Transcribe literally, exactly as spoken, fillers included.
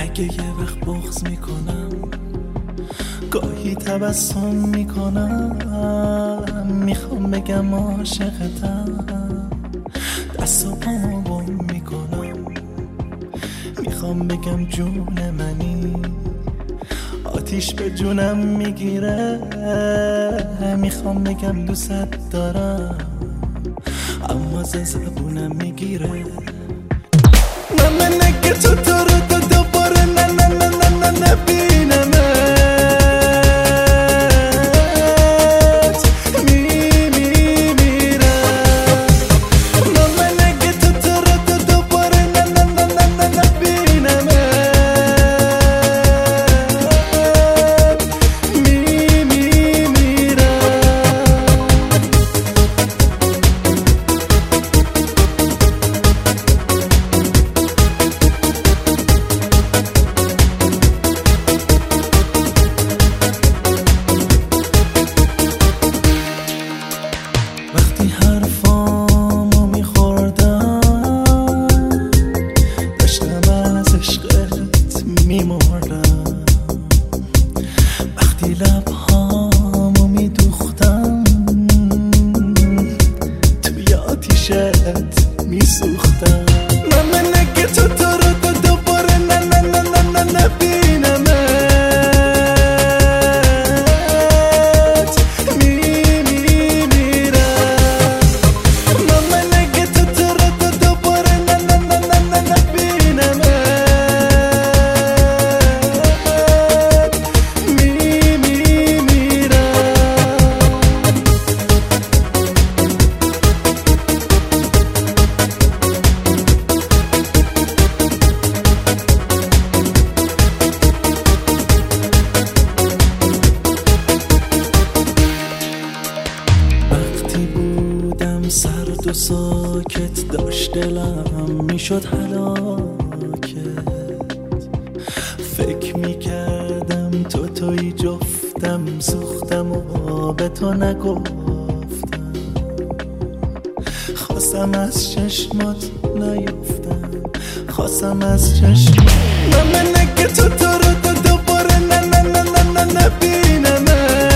اگه یه وقت بغض میکنم، گاهی تبسم میکنم، میخوام بگم عاشقتم، دست و پامو گم میکنم، میخوام بگم جون منی، آتیش به جونم میگیره، میخوام بگم دوست دارم، اما ز زبونم میگیره. من نگه تو تو رو تو دوباره نه نه نه نه نه نبینمت، می می میرم. من نگه تو تو رو تو دوباره نه نه نه نه نه نبینمت، می می میرم. وقتی حرفامو میخوردم، داشتم از عشقت میمردم. وقتی لبهامو میدوختم، توی آتیشت میسوختم. من نگه تو تو رو تو دوباره نه نه نه نه نه نبینمت، می می میرم. من نگه تو تو رو تو دوباره نه نه نه نه نه نبینمت، می می میرم. وقتی بودم سرد و ساکت، داشت دلم میشد هلاکت. فکر میکردم تو توی جفتم، سوختم و به تو نگفتم. خواستم از چشمات نیفتم، خواستم از چشمات. من نگه تو تو رو تو دوباره نه نه نه نه نه نبینمت،